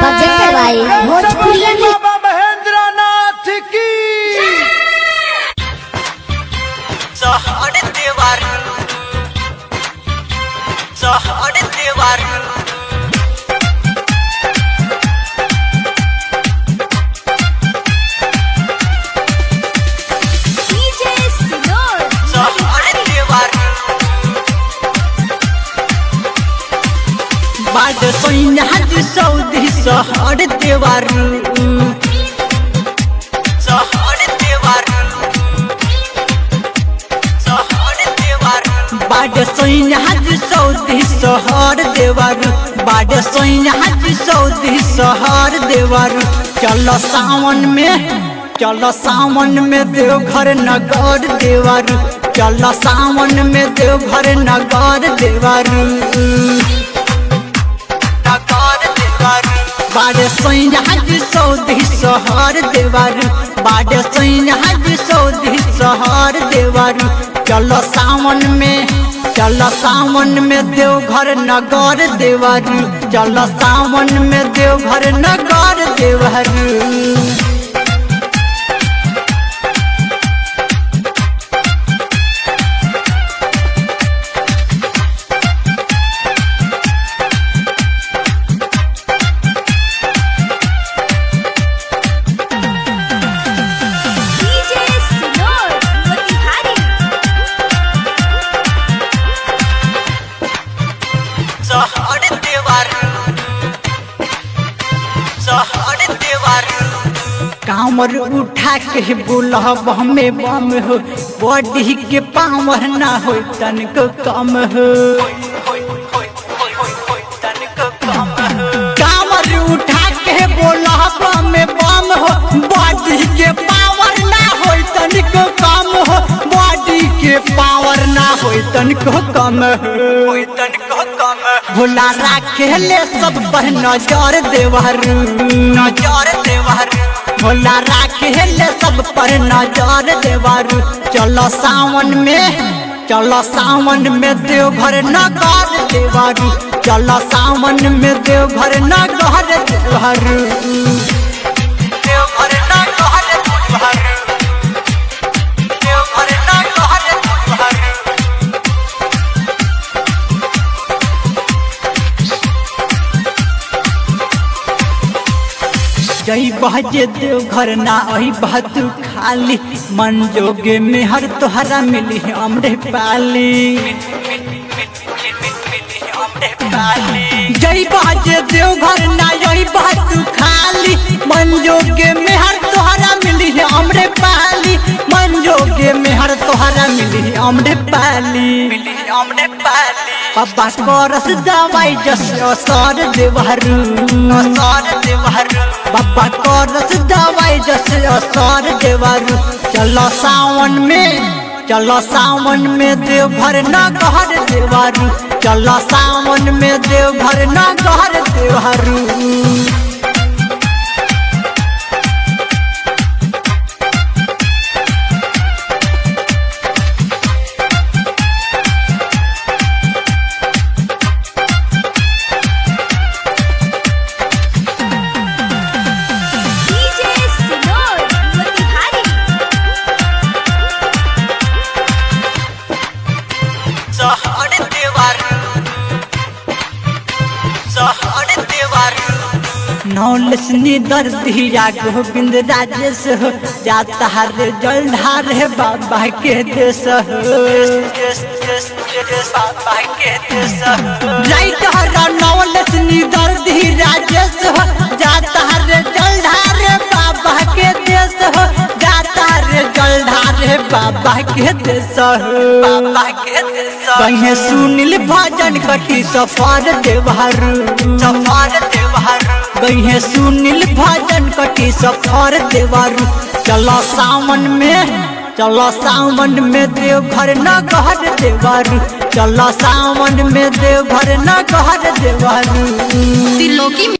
Project by Bhojpuri बाबा महेंद्र नाथ की सहड़ देवर बाद सोइनाज सऊदी सहड़ देवर बाद सोइनाज सऊदी सहर देवर बाद सोइनाज सऊदी सहर देवर चलो सावन में देवघर नगर देवर चलो सावन में देवघर नगर देवर बाड़े सोइनाज सऊदी सहर देवर बाड़े सोइनाज सऊदी सहर देवर चलो सावन में देवघर नगर देवर चलो सावन में देवघर नगर देवर कांवर उठा के बुलब हमें बम हो बॉडी के पावर ना हो तनिक कम हो कांवर उठा के बुलब हमें बम हो बॉडी के पावर ना हो तनिक कम हो बॉडी के पावर ना हो तनिक कम हो भोला राखे ले सब पर नजर देवर भोला राखे ले सब पर नजर देवर चलो सावन में देवघर नगर देवर चलो सावन में देवघर नगर देवर जई बजे देवघर ना अही बात खाली मन जोगे में हर तोहरा मिली हमरे पाली जई बजे देवघर ना यही बात खाली मन जोगे में हर तोहरा मिली हमरे पाली मन जोगे में हर तोहरा मिली हमरे पाली बाबा करस दवाई जस असर देवर बाबा करस दवाई जस असर देवर चलो सावन में देवघर नगर देवर चलो सावन में देवघर नगर देवर नौलसनी दर्दिया गोविंद राजेश हो जाता रे जलधार है बाबा के देश नौलसनी दर्दी राजेश हो जाता रे जलधार है बाबा के देश हो जाता रे जलधार है बाबा के देश कहीं सुनील भजन कटी सफर देवर गई सुनील भजन कटी सफर देवर चलो सावन में देवघर नगर देवर चलो सावन में देवघर नगर देवर।